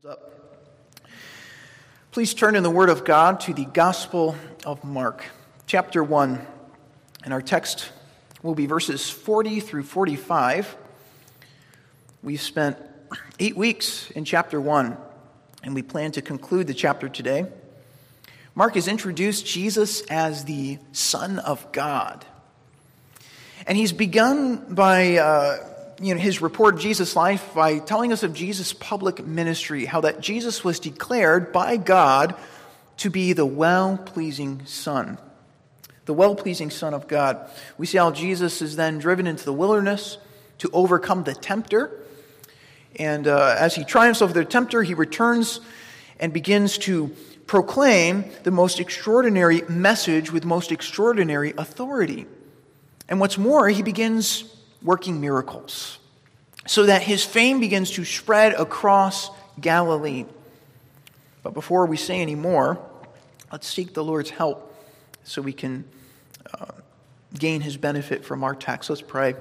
Up. Please turn in the Word of God to the Gospel of Mark, chapter 1, and our text will be verses 40 through 45. We've spent 8 weeks in chapter 1, and we plan to conclude the chapter today. Mark has introduced Jesus as the Son of God, and he's begun by his report of Jesus' life by telling us of Jesus' public ministry, how that Jesus was declared by God to be the well-pleasing Son, the well-pleasing Son of God. We see how Jesus is then driven into the wilderness to overcome the tempter, and as he triumphs over the tempter, he returns and begins to proclaim the most extraordinary message with most extraordinary authority. And what's more, he begins working miracles, so that his fame begins to spread across Galilee. But before we say any more, let's seek the Lord's help so we can gain his benefit from our text. Let's pray.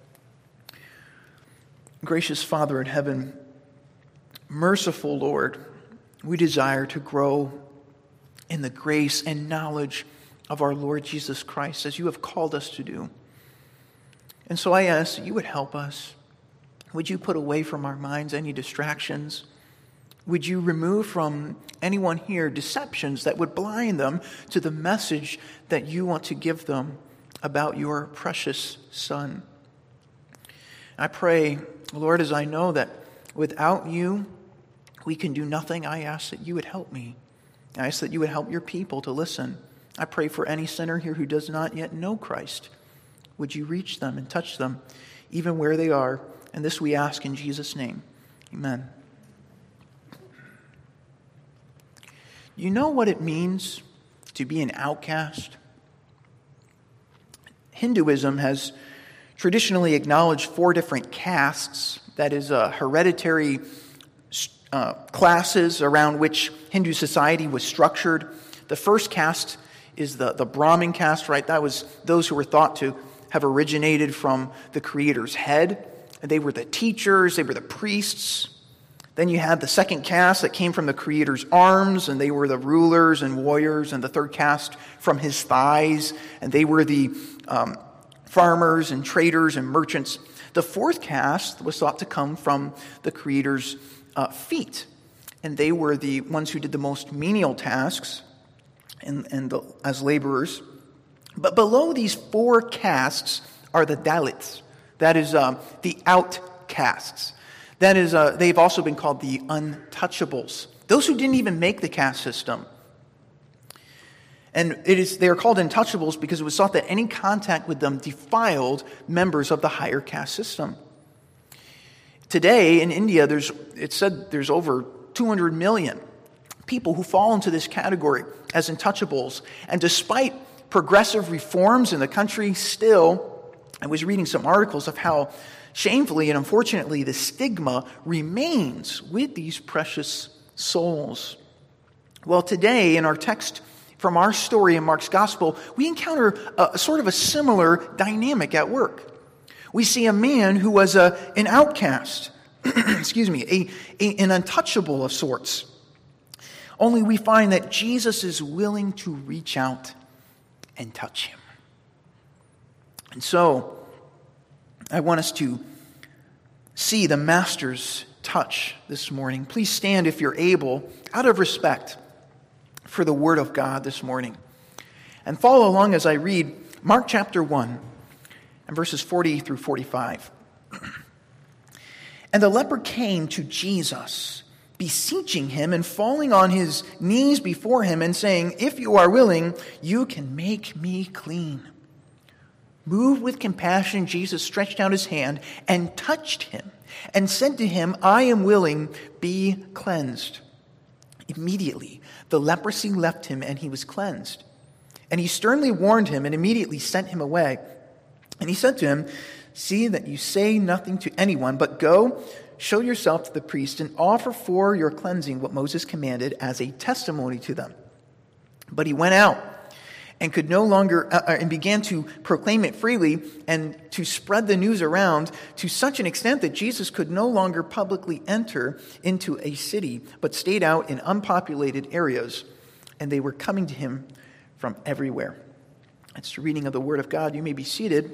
Gracious Father in heaven, merciful Lord, we desire to grow in the grace and knowledge of our Lord Jesus Christ, as you have called us to do. And so I ask that you would help us. Would you put away from our minds any distractions? Would you remove from anyone here deceptions that would blind them to the message that you want to give them about your precious Son? I pray, Lord, as I know that without you, we can do nothing, I ask that you would help me. I ask that you would help your people to listen. I pray for any sinner here who does not yet know Christ. Would you reach them and touch them, even where they are? And this we ask in Jesus' name. Amen. You know what it means to be an outcast? Hinduism has traditionally acknowledged 4 different castes, that is, hereditary classes around which Hindu society was structured. The first caste is the Brahmin caste, right? That was those who were thought to have originated from the Creator's head. They were the teachers, they were the priests. Then you had the second caste that came from the Creator's arms, and they were the rulers and warriors, and the third caste from his thighs, and they were the farmers and traders and merchants. The fourth caste was thought to come from the Creator's feet, and they were the ones who did the most menial tasks as laborers. But below these 4 castes are the Dalits, that is, the outcasts. That is, they've also been called the untouchables, those who didn't even make the caste system. And they are called untouchables because it was thought that any contact with them defiled members of the higher caste system. Today in India, it's said there's over 200 million people who fall into this category as untouchables. And despite progressive reforms in the country, still, I was reading some articles of how shamefully and unfortunately the stigma remains with these precious souls. Well, today in our text from our story in Mark's Gospel, we encounter a sort of a similar dynamic at work. We see a man who was an outcast, an untouchable of sorts. Only we find that Jesus is willing to reach out and touch him. And so, I want us to see the Master's touch this morning. Please stand if you're able, out of respect for the Word of God this morning. And follow along as I read Mark chapter 1 and verses 40 through 45. And the leper came to Jesus, beseeching him and falling on his knees before him and saying, "If you are willing, you can make me clean." Moved with compassion, Jesus stretched out his hand and touched him and said to him, "I am willing, be cleansed." Immediately, the leprosy left him and he was cleansed. And he sternly warned him and immediately sent him away. And he said to him, "See that you say nothing to anyone, but go, show yourself to the priest and offer for your cleansing what Moses commanded as a testimony to them." But he went out and could no longer and began to proclaim it freely and to spread the news around to such an extent that Jesus could no longer publicly enter into a city, but stayed out in unpopulated areas, and they were coming to him from everywhere. That's the reading of the Word of God. You may be seated.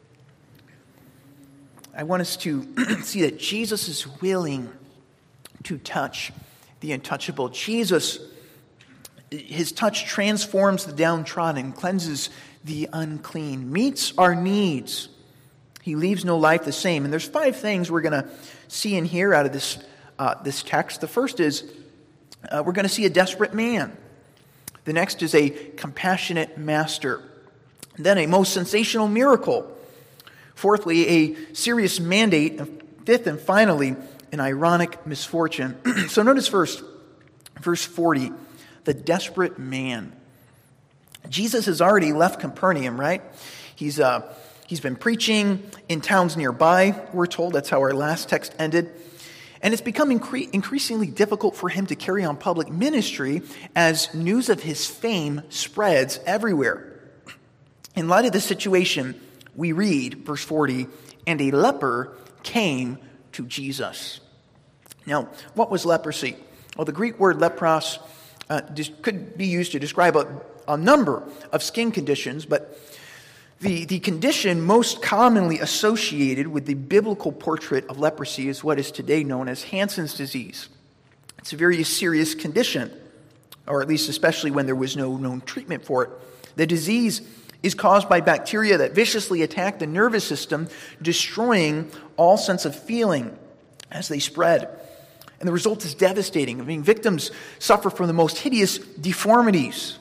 I want us to see that Jesus is willing to touch the untouchable. Jesus, his touch transforms the downtrodden, cleanses the unclean, meets our needs. He leaves no life the same. And there's 5 things we're going to see and hear out of this text. The first is we're going to see a desperate man. The next is a compassionate master. Then a most sensational miracle. Fourthly, a serious mandate. Fifth and finally, an ironic misfortune. So notice first, verse 40, the desperate man. Jesus has already left Capernaum, right? He's been preaching in towns nearby, we're told. That's how our last text ended. And it's become increasingly difficult for him to carry on public ministry as news of his fame spreads everywhere. In light of this situation, we read, verse 40, and a leper came to Jesus. Now, what was leprosy? Well, the Greek word lepros could be used to describe a number of skin conditions, but the condition most commonly associated with the biblical portrait of leprosy is what is today known as Hansen's disease. It's a very serious condition, or at least especially when there was no known treatment for it. The disease is caused by bacteria that viciously attack the nervous system, destroying all sense of feeling as they spread. And the result is devastating. I mean, victims suffer from the most hideous deformities,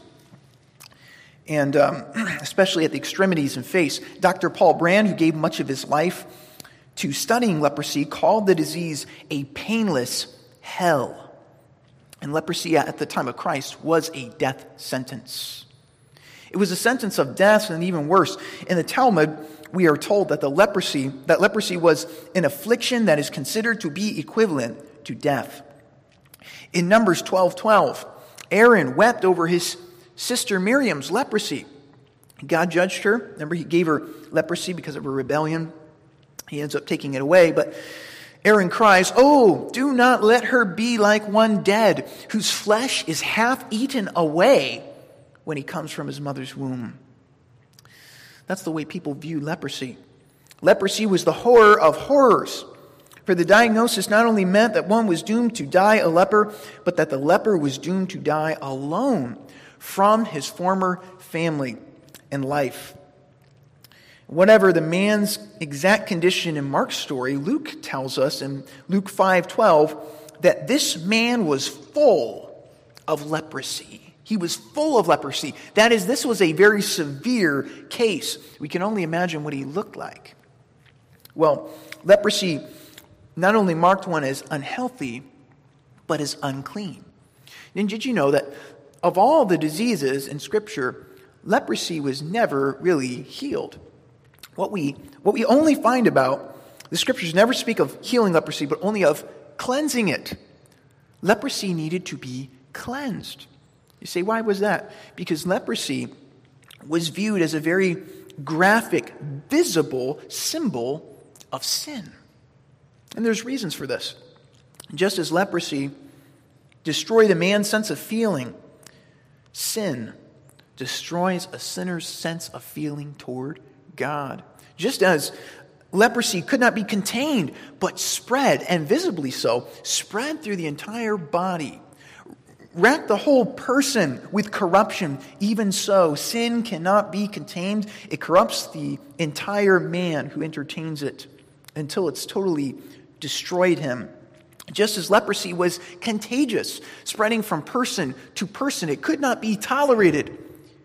and especially at the extremities and face. Dr. Paul Brand, who gave much of his life to studying leprosy, called the disease a painless hell. And leprosy at the time of Christ was a death sentence. It was a sentence of death, and even worse. In the Talmud, we are told that leprosy was an affliction that is considered to be equivalent to death. In Numbers 12:12, Aaron wept over his sister Miriam's leprosy. God judged her. Remember, he gave her leprosy because of her rebellion. He ends up taking it away, but Aaron cries, "Oh, do not let her be like one dead, whose flesh is half eaten away when he comes from his mother's womb." That's the way people view leprosy. Leprosy was the horror of horrors. For the diagnosis not only meant that one was doomed to die a leper, but that the leper was doomed to die alone from his former family and life. Whatever the man's exact condition in Mark's story, Luke tells us in Luke 5:12 that this man was full of leprosy. He was full of leprosy. That is, this was a very severe case. We can only imagine what he looked like. Well, leprosy not only marked one as unhealthy, but as unclean. And did you know that of all the diseases in Scripture, leprosy was never really healed? What we only find about, the Scriptures never speak of healing leprosy, but only of cleansing it. Leprosy needed to be cleansed. You say, why was that? Because leprosy was viewed as a very graphic, visible symbol of sin. And there's reasons for this. Just as leprosy destroyed a man's sense of feeling, sin destroys a sinner's sense of feeling toward God. Just as leprosy could not be contained, but spread, and visibly so, spread through the entire body, racked the whole person with corruption. Even so, sin cannot be contained. It corrupts the entire man who entertains it until it's totally destroyed him. Just as leprosy was contagious, spreading from person to person, it could not be tolerated.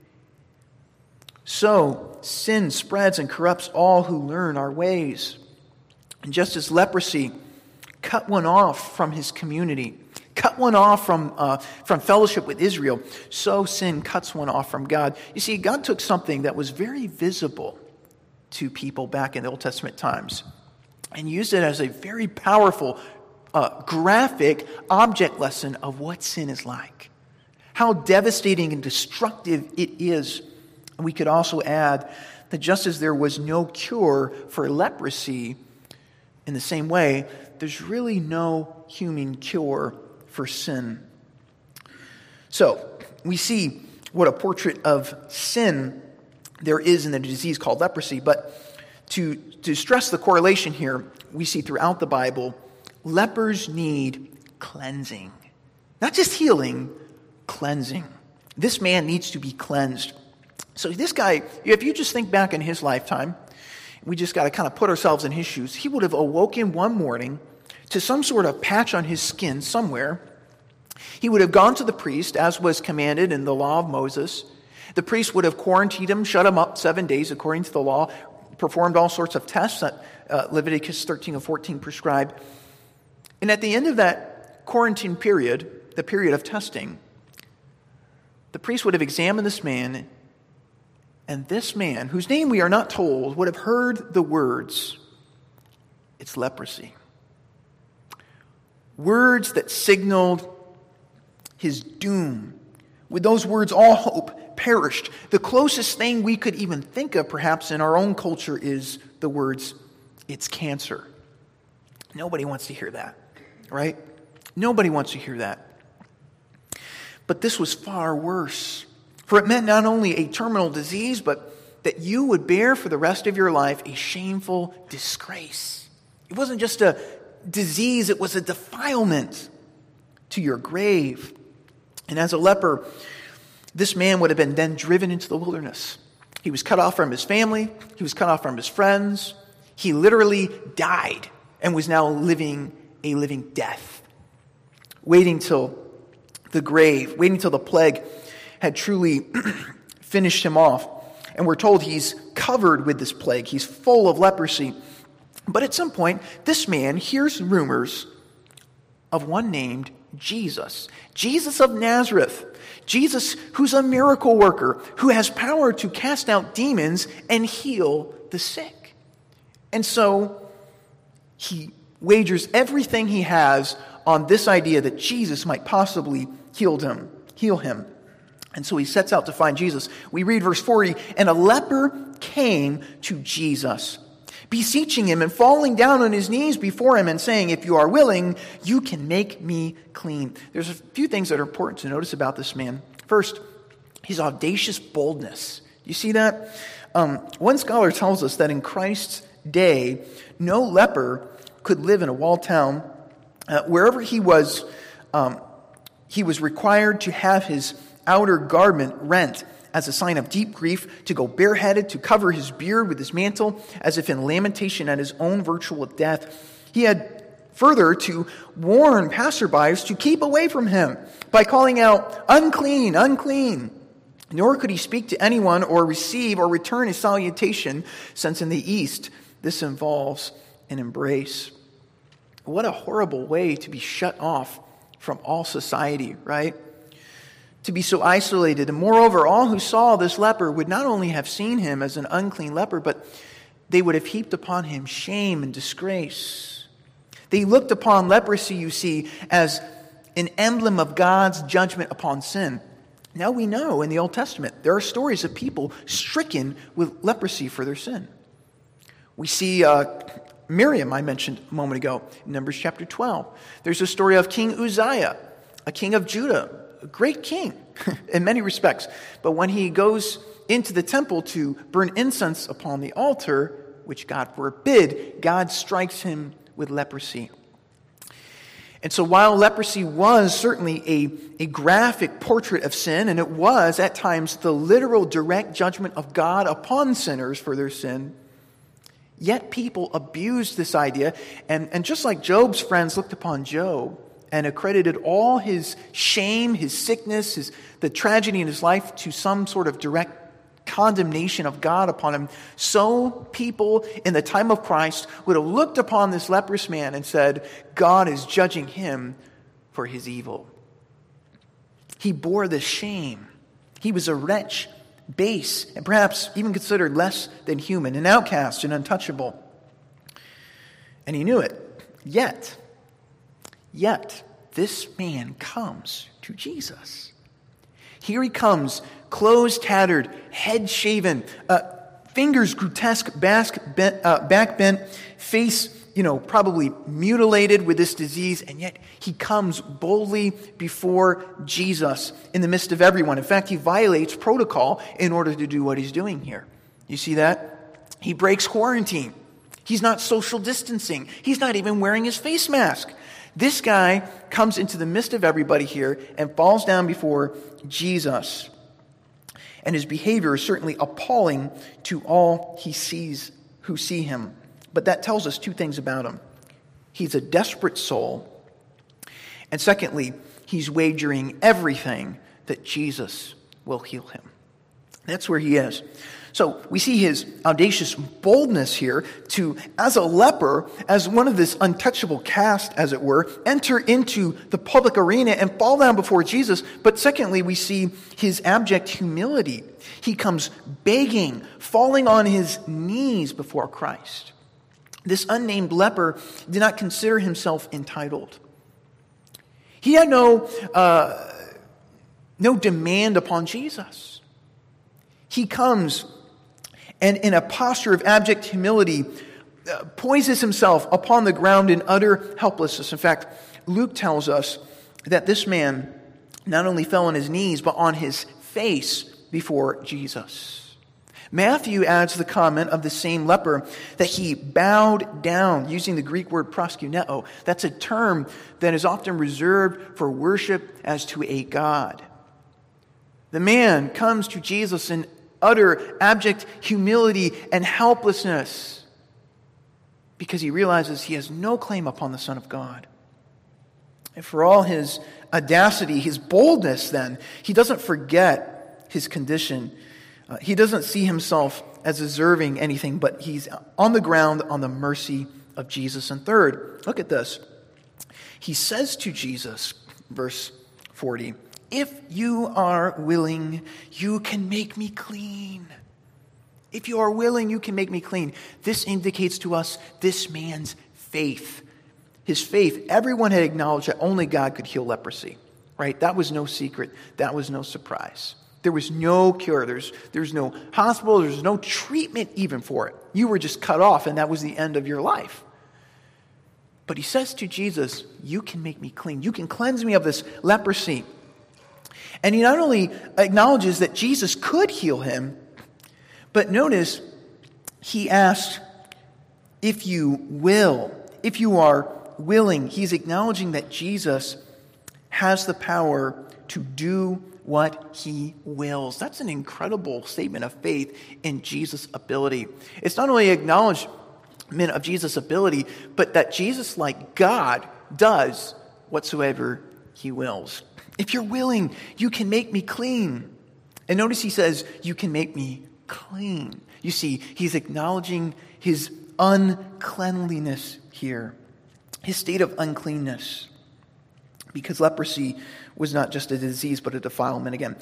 So, sin spreads and corrupts all who learn our ways. And just as leprosy cut one off from his community, cut one off from fellowship with Israel, so sin cuts one off from God. You see, God took something that was very visible to people back in the Old Testament times and used it as a very powerful, graphic object lesson of what sin is like, how devastating and destructive it is. We could also add that just as there was no cure for leprosy, in the same way, there's really no human cure for sin. So, we see what a portrait of sin there is in the disease called leprosy, but to stress the correlation here, we see throughout the Bible, lepers need cleansing. Not just healing, cleansing. This man needs to be cleansed. So this guy, if you just think back in his lifetime, we just got to kind of put ourselves in his shoes. He would have awoken one morning to some sort of patch on his skin somewhere. He would have gone to the priest, as was commanded in the law of Moses. The priest would have quarantined him, shut him up 7 days according to the law, performed all sorts of tests that Leviticus 13 and 14 prescribed. And at the end of that quarantine period, the period of testing, the priest would have examined this man, and this man, whose name we are not told, would have heard the words, "It's leprosy." Words that signaled his doom. With those words, all hope perished. The closest thing we could even think of, perhaps, in our own culture is the words, "It's cancer." Nobody wants to hear that, right? Nobody wants to hear that. But this was far worse. For it meant not only a terminal disease, but that you would bear for the rest of your life a shameful disgrace. It wasn't just a disease, it was a defilement to your grave. And as a leper, this man would have been then driven into the wilderness. He was cut off from his family. He was cut off from his friends. He literally died and was now living a living death, waiting till the grave, waiting till the plague had truly finished him off. And we're told he's covered with this plague. He's full of leprosy. But at some point, this man hears rumors of one named Jesus. Jesus of Nazareth. Jesus who's a miracle worker, who has power to cast out demons and heal the sick. And so he wagers everything he has on this idea that Jesus might possibly heal him. And so he sets out to find Jesus. We read verse 40, "And a leper came to Jesus, beseeching him and falling down on his knees before him and saying, 'If you are willing, you can make me clean.'" There's a few things that are important to notice about this man. First, his audacious boldness. You see that? One scholar tells us that in Christ's day, no leper could live in a walled town. Wherever he was required to have his outer garment rent as a sign of deep grief, to go bareheaded, to cover his beard with his mantle, as if in lamentation at his own virtual death. He had further to warn passerbys to keep away from him by calling out, "Unclean, unclean." Nor could he speak to anyone or receive or return a salutation, since in the East this involves an embrace. What a horrible way to be shut off from all society, right? To be so isolated. And moreover, all who saw this leper would not only have seen him as an unclean leper, but they would have heaped upon him shame and disgrace. They looked upon leprosy, you see, as an emblem of God's judgment upon sin. Now we know in the Old Testament there are stories of people stricken with leprosy for their sin. We see Miriam, I mentioned a moment ago, in Numbers chapter 12. There's a story of King Uzziah, a king of Judah, a great king in many respects. But when he goes into the temple to burn incense upon the altar, which God forbid, God strikes him with leprosy. And so while leprosy was certainly a graphic portrait of sin, and it was at times the literal direct judgment of God upon sinners for their sin, yet people abused this idea. And just like Job's friends looked upon Job and accredited all his shame, his sickness, the tragedy in his life to some sort of direct condemnation of God upon him, so people in the time of Christ would have looked upon this leprous man and said, God is judging him for his evil. He bore the shame. He was a wretch, base, and perhaps even considered less than human, an outcast and untouchable. And he knew it. Yet, this man comes to Jesus. Here he comes, clothes tattered, head shaven, fingers grotesque, back bent, face, probably mutilated with this disease, and yet he comes boldly before Jesus in the midst of everyone. In fact, he violates protocol in order to do what he's doing here. You see that? He breaks quarantine. He's not social distancing. He's not even wearing his face mask. This guy comes into the midst of everybody here and falls down before Jesus. And his behavior is certainly appalling to all who see him. But that tells us two things about him. He's a desperate soul. And secondly, he's wagering everything that Jesus will heal him. That's where he is. So we see his audacious boldness here to, as a leper, as one of this untouchable caste, as it were, enter into the public arena and fall down before Jesus. But secondly, we see his abject humility. He comes begging, falling on his knees before Christ. This unnamed leper did not consider himself entitled. He had no demand upon Jesus. He comes and in a posture of abject humility poises himself upon the ground in utter helplessness. In fact, Luke tells us that this man not only fell on his knees, but on his face before Jesus. Matthew adds the comment of the same leper that he bowed down, using the Greek word proskuneo. That's a term that is often reserved for worship as to a god. The man comes to Jesus in utter abject humility and helplessness because he realizes he has no claim upon the Son of God. And for all his audacity, his boldness then, he doesn't forget his condition. He doesn't see himself as deserving anything, but he's on the ground on the mercy of Jesus. And third, look at this. He says to Jesus, verse 40, "If you are willing, you can make me clean." If you are willing, you can make me clean. This indicates to us this man's faith. His faith, everyone had acknowledged that only God could heal leprosy, right? That was no secret. That was no surprise. There was no cure. There's no hospital. There's no treatment even for it. You were just cut off, and that was the end of your life. But he says to Jesus, "You can make me clean. You can cleanse me of this leprosy." And he not only acknowledges that Jesus could heal him, but notice he asks, "If you will," if you are willing. He's acknowledging that Jesus has the power to do what he wills. That's an incredible statement of faith in Jesus' ability. It's not only acknowledgement of Jesus' ability, but that Jesus, like God, does whatsoever he wills. If you're willing, you can make me clean. And notice he says, "You can make me clean." You see, he's acknowledging his uncleanliness here, his state of uncleanness, because leprosy was not just a disease, but a defilement again.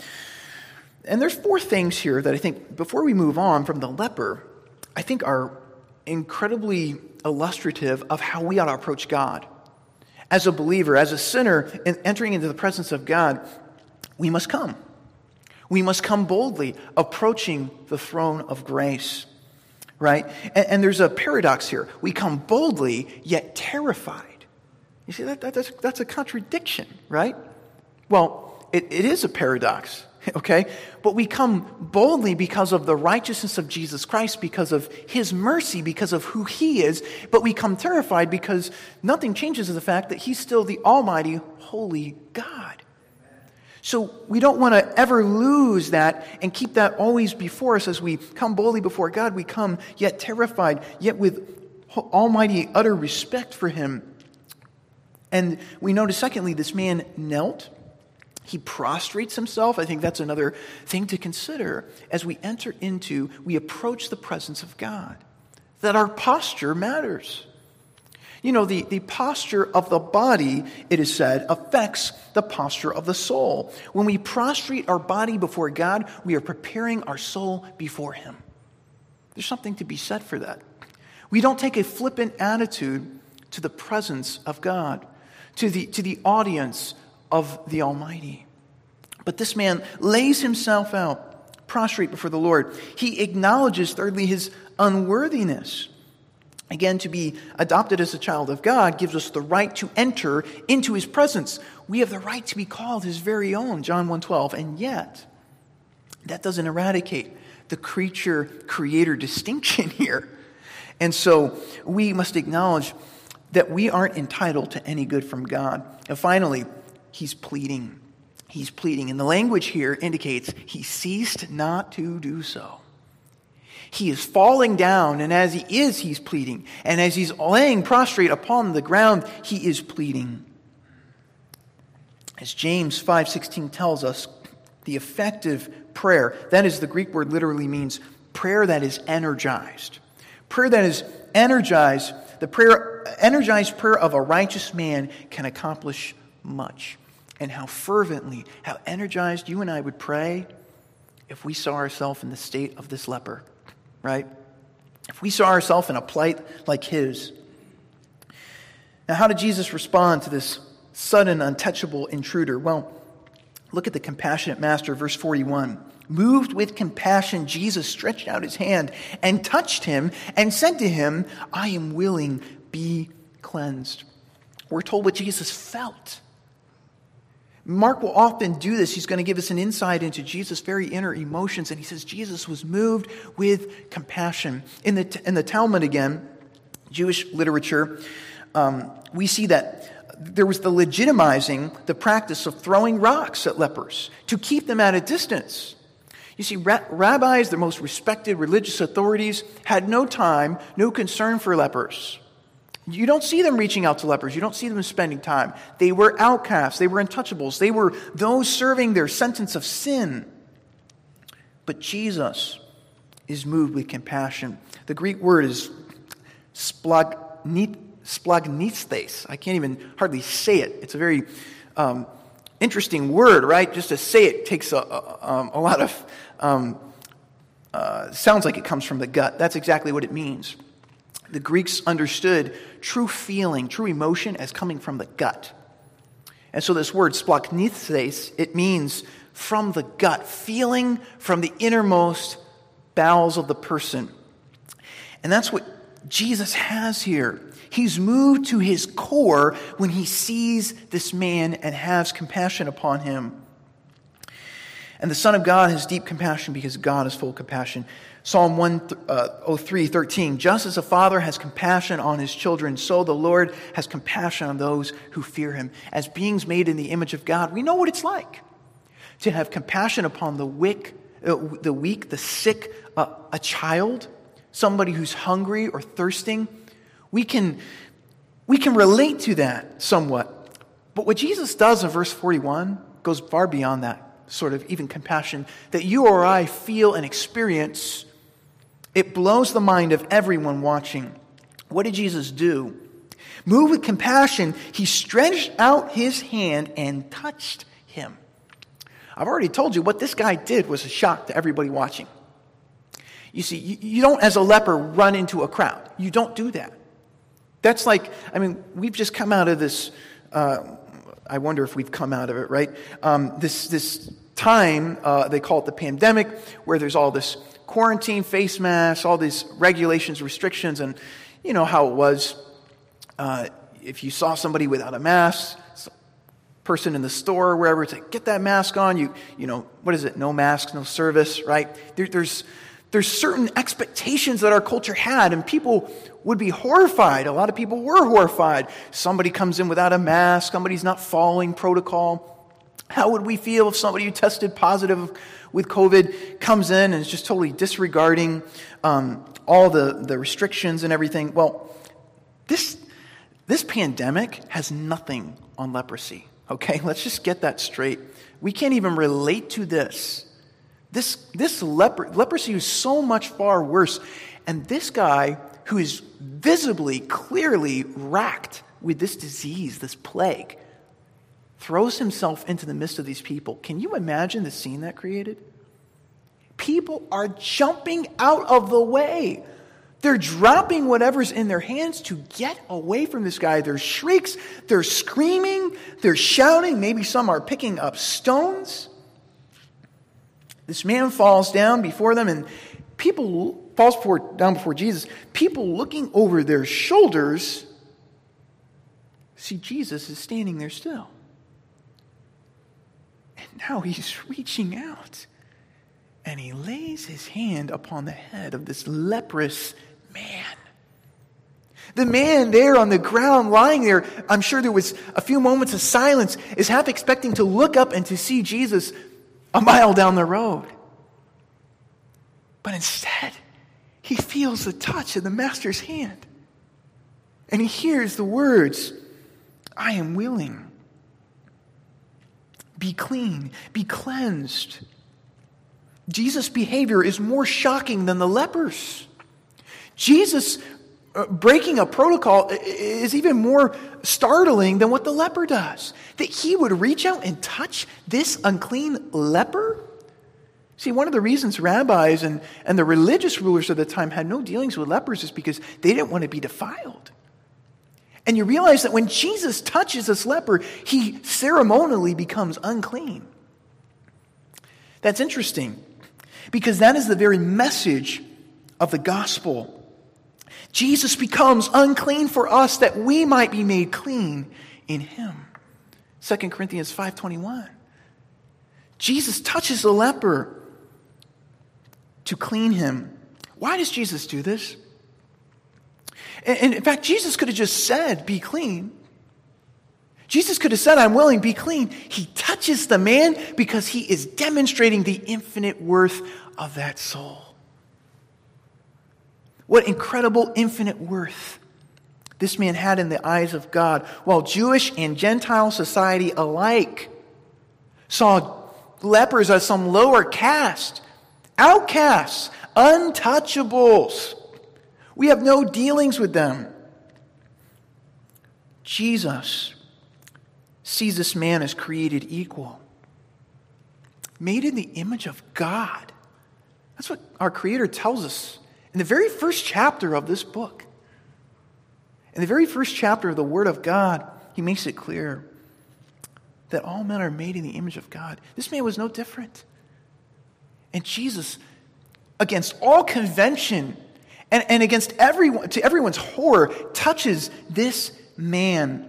And there's four things here that I think, before we move on from the leper, I think are incredibly illustrative of how we ought to approach God. As a believer, as a sinner, entering into the presence of God, we must come. We must come boldly, approaching the throne of grace, right? And there's a paradox here. We come boldly, yet terrified. You see, that's a contradiction, right? Well, it is a paradox, okay? But we come boldly because of the righteousness of Jesus Christ, because of his mercy, because of who he is. But we come terrified because nothing changes the fact that he's still the almighty, holy God. So we don't want to ever lose that and keep that always before us as we come boldly before God. We come yet terrified, yet with almighty utter respect for him. And we notice, secondly, this man knelt. He prostrates himself. I think that's another thing to consider as we approach the presence of God, that our posture matters. You know, the posture of the body, it is said, affects the posture of the soul. When we prostrate our body before God, we are preparing our soul before him. There's something to be said for that. We don't take a flippant attitude to the presence of God, to the audience of the Almighty. But this man lays himself out, prostrate before the Lord. He acknowledges, thirdly, his unworthiness. Again, to be adopted as a child of God gives us the right to enter into his presence. We have the right to be called his very own, John 1:12. And yet, that doesn't eradicate the creature-creator distinction here. And so we must acknowledge that we aren't entitled to any good from God. And finally, he's pleading. He's pleading. And the language here indicates he ceased not to do so. He is falling down, and as he is, he's pleading. And as he's laying prostrate upon the ground, he is pleading. As James 5:16 tells us, the effective prayer, that is, the Greek word literally means prayer that is energized. Prayer that is energized, energized prayer of a righteous man can accomplish much. And how fervently, how energized you and I would pray if we saw ourselves in the state of this leper. Right? If we saw ourselves in a plight like his. Now, how did Jesus respond to this sudden, untouchable intruder? Well, look at the compassionate master, verse 41. Moved with compassion, Jesus stretched out his hand and touched him and said to him, I am willing, be cleansed. We're told what Jesus felt. Mark will often do this. He's going to give us an insight into Jesus' very inner emotions. And he says Jesus was moved with compassion. In the Talmud again, Jewish literature, we see that there was the legitimizing the practice of throwing rocks at lepers to keep them at a distance. You see, rabbis, the most respected religious authorities, had no time, no concern for lepers. You don't see them reaching out to lepers. You don't see them spending time. They were outcasts. They were untouchables. They were those serving their sentence of sin. But Jesus is moved with compassion. The Greek word is splagnistes. I can't even hardly say it. It's a very interesting word, right? Just to say it takes a lot of, sounds like it comes from the gut. That's exactly what it means. The Greeks understood true feeling, true emotion as coming from the gut. And so this word, splagnistes, it means from the gut, feeling from the innermost bowels of the person. And that's what Jesus has here. He's moved to his core when he sees this man and has compassion upon him. And the Son of God has deep compassion because God is full of compassion. Psalm 103:13, just as a father has compassion on his children, so the Lord has compassion on those who fear him. As beings made in the image of God, we know what it's like to have compassion upon the weak, the sick, a child, somebody who's hungry or thirsting. We can relate to that somewhat. But what Jesus does in verse 41 goes far beyond that sort of even compassion that you or I feel and experience. It blows the mind of everyone watching. What did Jesus do? Moved with compassion, he stretched out his hand and touched him. I've already told you what this guy did was a shock to everybody watching. You see, you don't, as a leper, run into a crowd. You don't do that. That's like, we've just come out of this, I wonder if we've come out of it, right? This time, they call it the pandemic, where there's all this quarantine, face masks, all these regulations, restrictions, and you know how it was. If you saw somebody without a mask, person in the store or wherever, it's like, get that mask on. You know, what is it? No mask, no service, right? There's certain expectations that our culture had, and people would be horrified. A lot of people were horrified. Somebody comes in without a mask. Somebody's not following protocol. How would we feel if somebody who tested positive with COVID comes in and is just totally disregarding all the restrictions and everything? Well, this pandemic has nothing on leprosy, okay? Let's just get that straight. We can't even relate to this. This leprosy is so much far worse. And this guy who is visibly, clearly racked with this disease, this plague, throws himself into the midst of these people. Can you imagine the scene that created? People are jumping out of the way. They're dropping whatever's in their hands to get away from this guy. There's shrieks, they're screaming, they're shouting. Maybe some are picking up stones. This man falls down before them, and down before Jesus. People looking over their shoulders see Jesus is standing there still. And now he's reaching out, and he lays his hand upon the head of this leprous man. The man there on the ground, lying there, I'm sure there was a few moments of silence, is half expecting to look up and to see Jesus a mile down the road. But instead, he feels the touch of the Master's hand. And he hears the words, "I am willing. Be clean, be cleansed." Jesus' behavior is more shocking than the lepers. Jesus breaking a protocol is even more startling than what the leper does. That he would reach out and touch this unclean leper? See, one of the reasons rabbis and the religious rulers of the time had no dealings with lepers is because they didn't want to be defiled. And you realize that when Jesus touches this leper, he ceremonially becomes unclean. That's interesting, because that is the very message of the gospel. Jesus becomes unclean for us that we might be made clean in him. 2 Corinthians 5:21. Jesus touches the leper to clean him. Why does Jesus do this? And in fact, Jesus could have just said, "Be clean." Jesus could have said, "I'm willing, be clean." He touches the man because he is demonstrating the infinite worth of that soul. What incredible infinite worth this man had in the eyes of God, while Jewish and Gentile society alike saw lepers as some lower caste, outcasts, untouchables. We have no dealings with them. Jesus sees this man as created equal, made in the image of God. That's what our Creator tells us in the very first chapter of this book. In the very first chapter of the Word of God, he makes it clear that all men are made in the image of God. This man was no different. And Jesus, against all convention and against everyone's horror, touches this man.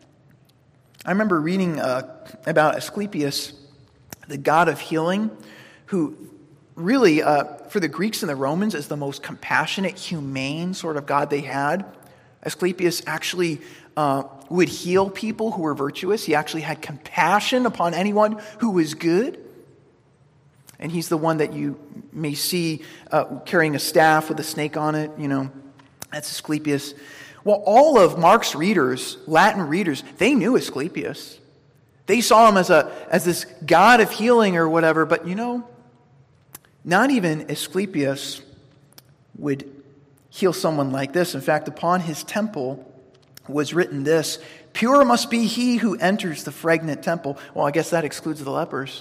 I remember reading about Asclepius, the god of healing, who really, for the Greeks and the Romans, is the most compassionate, humane sort of god they had. Asclepius actually would heal people who were virtuous. He actually had compassion upon anyone who was good. And he's the one that you may see carrying a staff with a snake on it. You know, that's Asclepius. Well, all of Mark's readers, Latin readers, they knew Asclepius. They saw him as this god of healing or whatever. But you know, not even Asclepius would heal someone like this. In fact, upon his temple was written this: "Pure must be he who enters the fragrant temple." Well, I guess that excludes the lepers.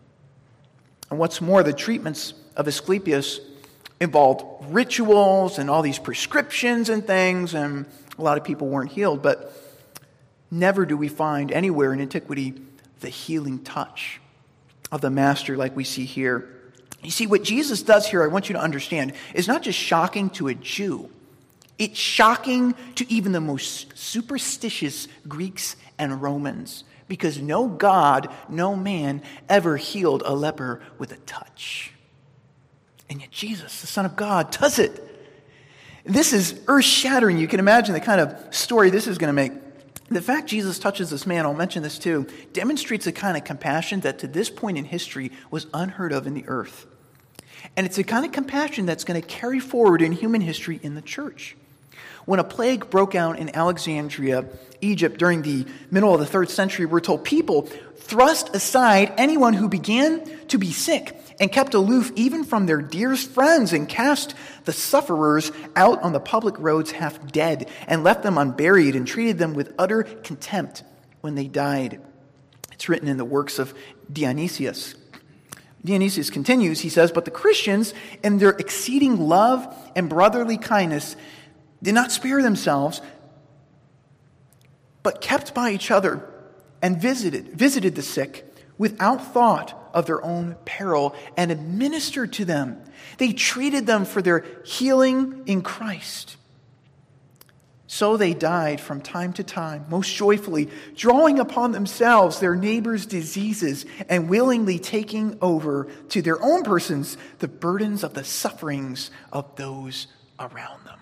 And what's more, the treatments of Asclepius involved rituals and all these prescriptions and things, and a lot of people weren't healed. But never do we find anywhere in antiquity the healing touch of the Master like we see here. You see, what Jesus does here, I want you to understand, is not just shocking to a Jew. It's shocking to even the most superstitious Greeks and Romans, because no God, no man ever healed a leper with a touch. And yet Jesus, the Son of God, does it. This is earth-shattering. You can imagine the kind of story this is going to make. The fact Jesus touches this man, I'll mention this too, demonstrates a kind of compassion that to this point in history was unheard of in the earth. And it's a kind of compassion that's going to carry forward in human history in the church. When a plague broke out in Alexandria, Egypt, during the middle of the 3rd century, we're told people thrust aside anyone who began to be sick and kept aloof even from their dearest friends, and cast the sufferers out on the public roads half dead, and left them unburied, and treated them with utter contempt when they died. It's written in the works of Dionysius. Dionysius continues, he says, "But the Christians, in their exceeding love and brotherly kindness, did not spare themselves, but kept by each other and visited the sick without thought of their own peril and administered to them. They treated them for their healing in Christ. So they died from time to time, most joyfully, drawing upon themselves their neighbors' diseases and willingly taking over to their own persons the burdens of the sufferings of those around them.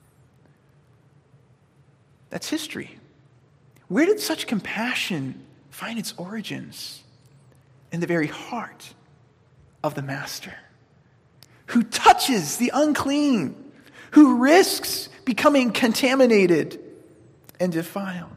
That's history. Where did such compassion find its origins? In the very heart of the Master, who touches the unclean, who risks becoming contaminated and defiled.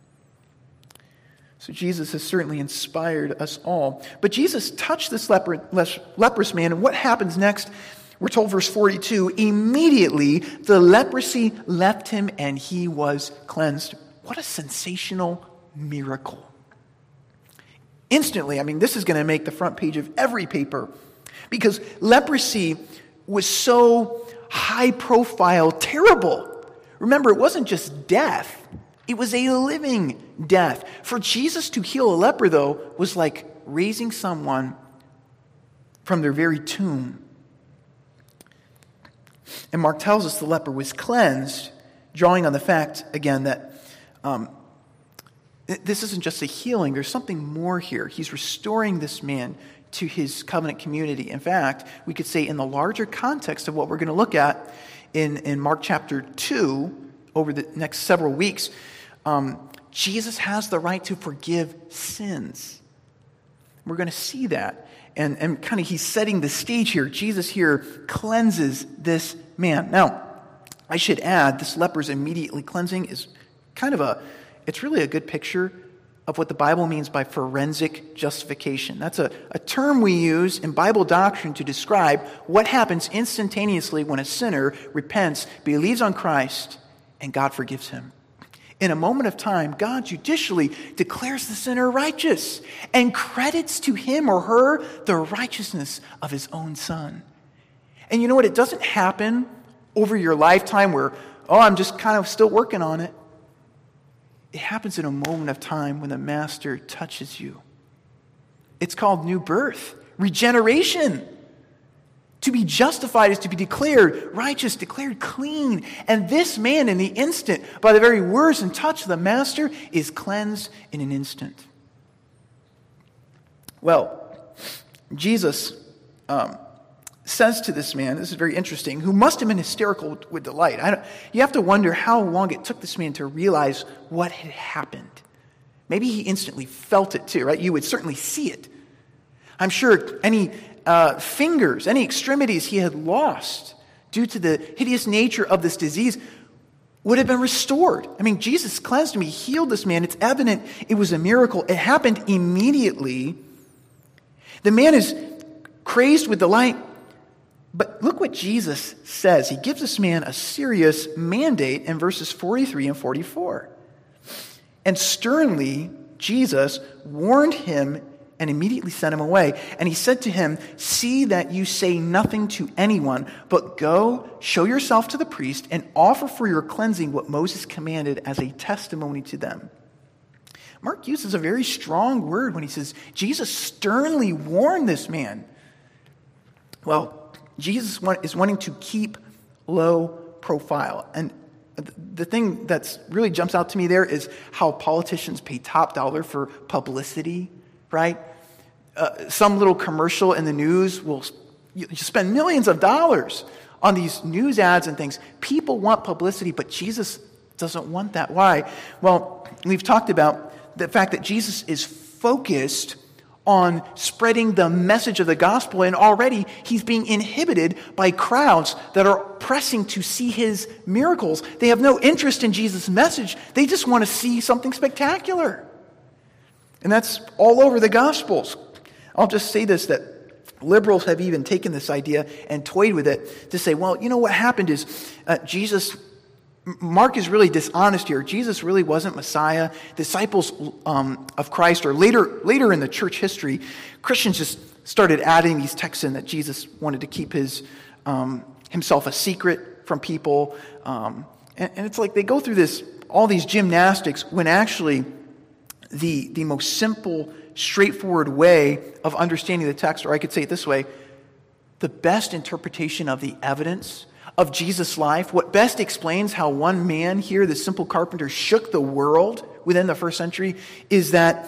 So Jesus has certainly inspired us all. But Jesus touched this leprous man, and what happens next? We're told, verse 42, immediately the leprosy left him and he was cleansed. What a sensational miracle. Instantly, this is going to make the front page of every paper, because leprosy was so high profile, terrible. Remember, it wasn't just death. It was a living death. For Jesus to heal a leper, though, was like raising someone from their very tomb. And Mark tells us the leper was cleansed, drawing on the fact, again, that this isn't just a healing. There's something more here. He's restoring this man to his covenant community. In fact, we could say in the larger context of what we're going to look at in Mark chapter 2 over the next several weeks, Jesus has the right to forgive sins. We're going to see that. And kind of he's setting the stage here. Jesus here cleanses this man. Now, I should add, this leper's immediately cleansing is it's really a good picture of what the Bible means by forensic justification. That's a term we use in Bible doctrine to describe what happens instantaneously when a sinner repents, believes on Christ, and God forgives him. In a moment of time, God judicially declares the sinner righteous and credits to him or her the righteousness of his own Son. And you know what? It doesn't happen over your lifetime where, I'm just kind of still working on it. It happens in a moment of time when the Master touches you. It's called new birth, regeneration. To be justified is to be declared righteous, declared clean. And this man, in the instant, by the very words and touch of the Master, is cleansed in an instant. Well, Jesus says to this man, this is very interesting, who must have been hysterical with delight. You have to wonder how long it took this man to realize what had happened. Maybe he instantly felt it too, right? You would certainly see it. I'm sure any fingers, any extremities he had lost due to the hideous nature of this disease would have been restored. Jesus cleansed him. He healed this man. It's evident it was a miracle. It happened immediately. The man is crazed with delight. But look what Jesus says. He gives this man a serious mandate in verses 43 and 44. And sternly, Jesus warned him and immediately sent him away. And he said to him, "See that you say nothing to anyone, but go, show yourself to the priest, and offer for your cleansing what Moses commanded as a testimony to them." Mark uses a very strong word when he says, Jesus sternly warned this man. Well, Jesus is wanting to keep low profile. And the thing that's really jumps out to me there is how politicians pay top dollar for publicity, right? Some little commercial in the news will spend millions of dollars on these news ads and things. People want publicity, but Jesus doesn't want that. Why? Well, we've talked about the fact that Jesus is focused on spreading the message of the gospel, and already he's being inhibited by crowds that are pressing to see his miracles. They have no interest in Jesus' message. They just want to see something spectacular. And that's all over the Gospels. I'll just say this, that liberals have even taken this idea and toyed with it to say, well, what happened is Mark is really dishonest here. Jesus really wasn't Messiah. Disciples of Christ, or later in the church history, Christians just started adding these texts in that Jesus wanted to keep himself a secret from people. And it's like they go through all these gymnastics when actually the most simple, straightforward way of understanding the text, or I could say it this way, the best interpretation of the evidence of Jesus' life, what best explains how one man here, the simple carpenter, shook the world within the first century, is that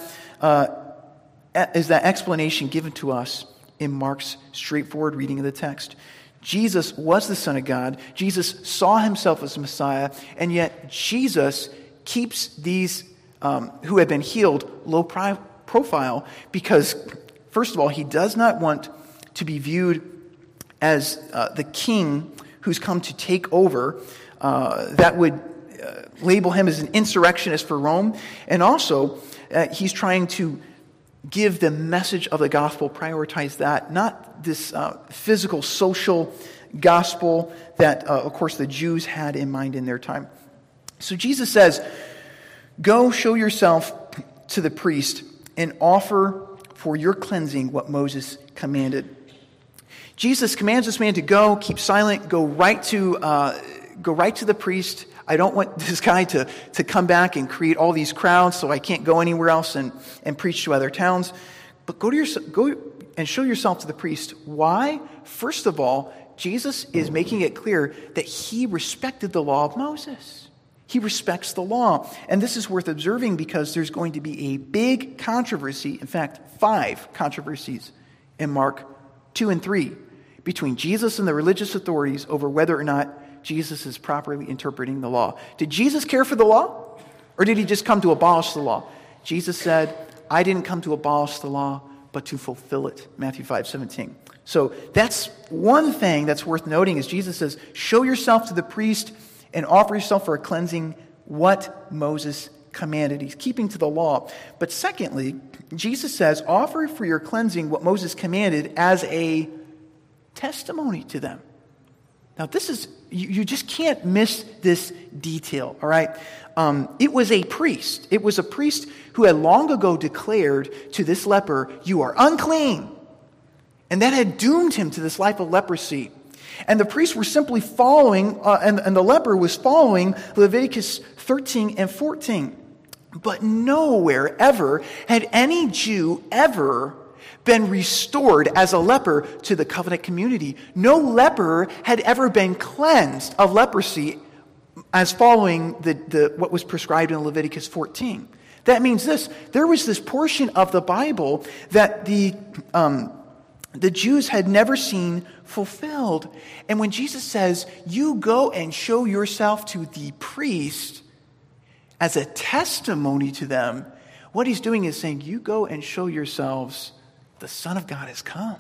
explanation given to us in Mark's straightforward reading of the text. Jesus was the Son of God. Jesus saw himself as Messiah, and yet Jesus keeps these who have been healed low profile because, first of all, he does not want to be viewed as the king who's come to take over. That would label him as an insurrectionist for Rome. And also, he's trying to give the message of the gospel, prioritize that, not this physical, social gospel that, of course, the Jews had in mind in their time. So Jesus says, go show yourself to the priest and offer for your cleansing what Moses commanded. Jesus commands this man to go, keep silent, go right to the priest. I don't want this guy to come back and create all these crowds, so I can't go anywhere else and preach to other towns. But go and show yourself to the priest. Why? First of all, Jesus is making it clear that he respected the law of Moses. He respects the law. And this is worth observing because there's going to be a big controversy, in fact, 5 controversies in Mark 2 and 3, between Jesus and the religious authorities over whether or not Jesus is properly interpreting the law. Did Jesus care for the law? Or did he just come to abolish the law? Jesus said, I didn't come to abolish the law, but to fulfill it. Matthew 5:17. So that's one thing that's worth noting is Jesus says, show yourself to the priest and offer yourself for a cleansing what Moses commanded. He's keeping to the law. But secondly, Jesus says, offer for your cleansing what Moses commanded as a testimony to them. Now this is, you just can't miss this detail, all right? It was a priest. It was a priest who had long ago declared to this leper, you are unclean. And that had doomed him to this life of leprosy. And the priests were simply following, and the leper was following Leviticus 13 and 14. But nowhere ever had any Jew ever been restored as a leper to the covenant community. No leper had ever been cleansed of leprosy as following what was prescribed in Leviticus 14. That means this: there was this portion of the Bible that the Jews had never seen fulfilled. And when Jesus says, you go and show yourself to the priest as a testimony to them, what he's doing is saying, you go and show yourselves the Son of God has come.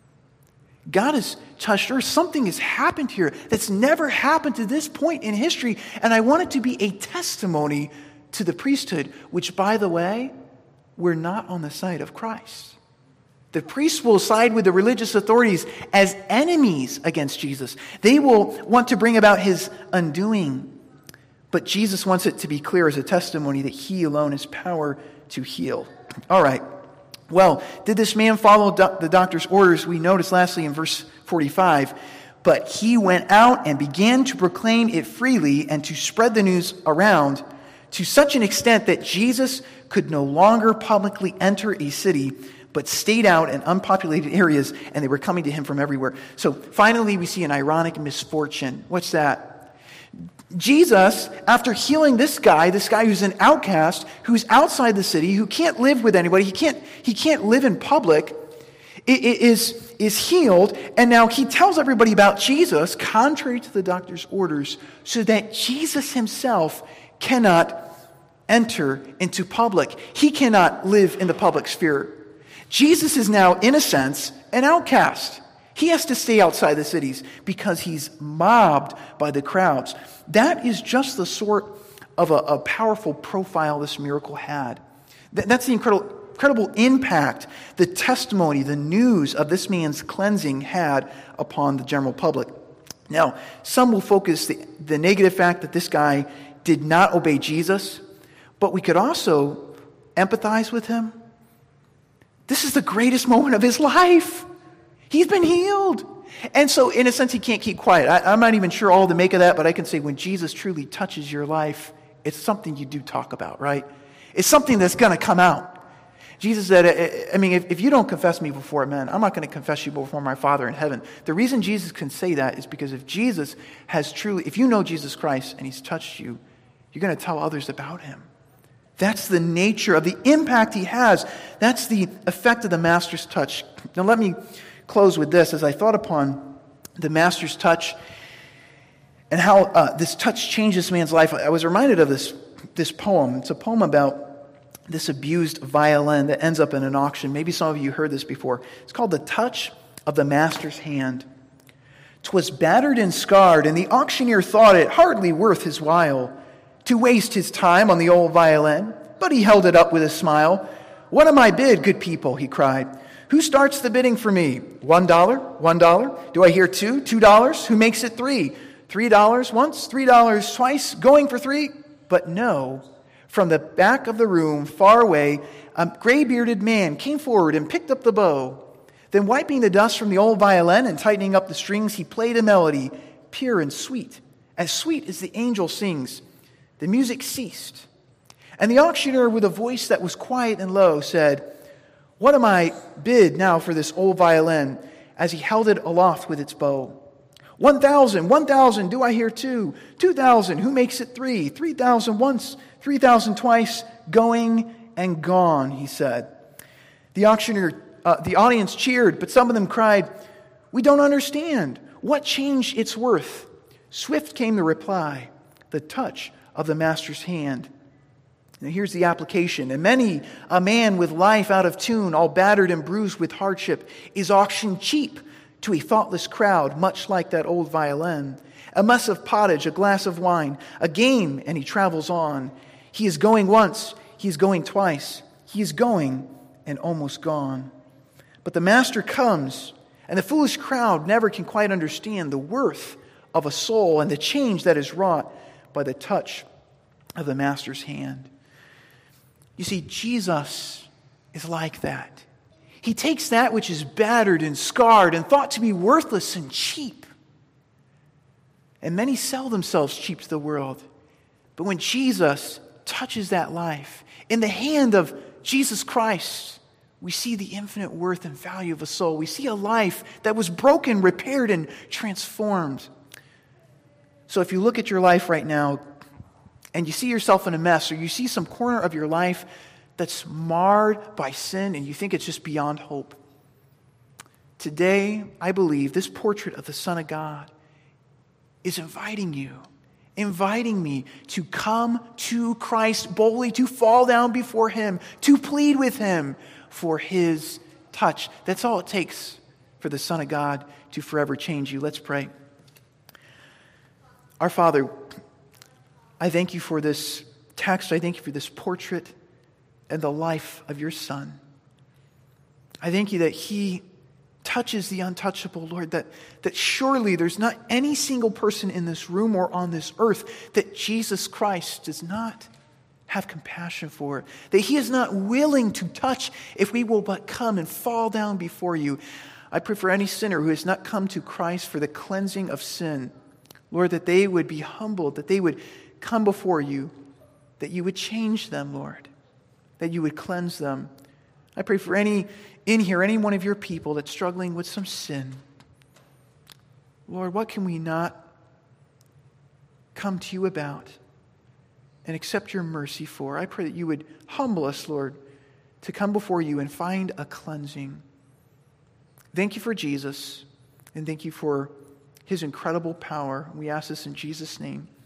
God has touched earth. Something has happened here that's never happened to this point in history. And I want it to be a testimony to the priesthood, which, by the way, we're not on the side of Christ. The priests will side with the religious authorities as enemies against Jesus. They will want to bring about his undoing. But Jesus wants it to be clear as a testimony that he alone has power to heal. All right. Well, did this man follow the doctor's orders? We notice lastly in verse 45, but he went out and began to proclaim it freely and to spread the news around to such an extent that Jesus could no longer publicly enter a city, but stayed out in unpopulated areas, and they were coming to him from everywhere. So finally, we see an ironic misfortune. What's that? Jesus, after healing this guy who's an outcast, who's outside the city, who can't live with anybody, he can't live in public, is healed, and now he tells everybody about Jesus, contrary to the doctor's orders, so that Jesus himself cannot enter into public. He cannot live in the public sphere. Jesus is now, in a sense, an outcast. He has to stay outside the cities because he's mobbed by the crowds. That is just the sort of a powerful profile this miracle had. That's the incredible impact, the testimony, the news of this man's cleansing had upon the general public. Now, some will focus the negative fact that this guy did not obey Jesus, but we could also empathize with him. This is the greatest moment of his life. He's been healed. And so, in a sense, he can't keep quiet. I'm not even sure all to make of that, but I can say when Jesus truly touches your life, it's something you do talk about, right? It's something that's going to come out. Jesus said, if you don't confess me before men, I'm not going to confess you before my Father in heaven. The reason Jesus can say that is because if you know Jesus Christ and he's touched you, you're going to tell others about him. That's the nature of the impact he has. That's the effect of the Master's touch. Now let me close with this. As I thought upon the Master's touch and how this touch changes man's life, I was reminded of this poem. It's a poem about this abused violin that ends up in an auction. Maybe some of you heard this before. It's called The Touch of the Master's Hand. 'Twas battered and scarred, and the auctioneer thought it hardly worth his while to waste his time on the old violin, but he held it up with a smile. "What am I bid, good people?" he cried. "Who starts the bidding for me? $1, $1. Do I hear $2, $2? Who makes it $3? $3 once, $3 twice, going for $3? But no. From the back of the room, far away, a gray-bearded man came forward and picked up the bow. Then wiping the dust from the old violin and tightening up the strings, he played a melody, pure and sweet as the angel sings. The music ceased, and the auctioneer, with a voice that was quiet and low, said, "What am I bid now for this old violin?" as he held it aloft with its bow. $1,000, $1,000, do I hear $2? $2,000, who makes it $3? $3,000 once, $3,000 twice, going and gone, he said. The audience cheered, but some of them cried, "We don't understand. What changed its worth?" Swift came the reply, "The touch of the Master's hand." Now here's the application. And many a man with life out of tune, all battered and bruised with hardship, is auctioned cheap to a thoughtless crowd, much like that old violin. A mess of pottage, a glass of wine, a game, and he travels on. He is going once, he is going twice, he is going and almost gone. But the Master comes, and the foolish crowd never can quite understand the worth of a soul and the change that is wrought by the touch of the Master's hand. You see, Jesus is like that. He takes that which is battered and scarred and thought to be worthless and cheap. And many sell themselves cheap to the world. But when Jesus touches that life, in the hand of Jesus Christ, we see the infinite worth and value of a soul. We see a life that was broken, repaired, and transformed. So if you look at your life right now and you see yourself in a mess, or you see some corner of your life that's marred by sin and you think it's just beyond hope, today, I believe, this portrait of the Son of God is inviting me to come to Christ boldly, to fall down before Him, to plead with Him for His touch. That's all it takes for the Son of God to forever change you. Let's pray. Our Father, I thank you for this text. I thank you for this portrait and the life of your Son. I thank you that He touches the untouchable, Lord, that surely there's not any single person in this room or on this earth that Jesus Christ does not have compassion for, that He is not willing to touch if we will but come and fall down before you. I pray for any sinner who has not come to Christ for the cleansing of sin, Lord, that they would be humbled, that they would come before you, that you would change them, Lord, that you would cleanse them. I pray for any one of your people that's struggling with some sin. Lord, what can we not come to you about and accept your mercy for? I pray that you would humble us, Lord, to come before you and find a cleansing. Thank you for Jesus, and thank you for His incredible power. We ask this in Jesus' name.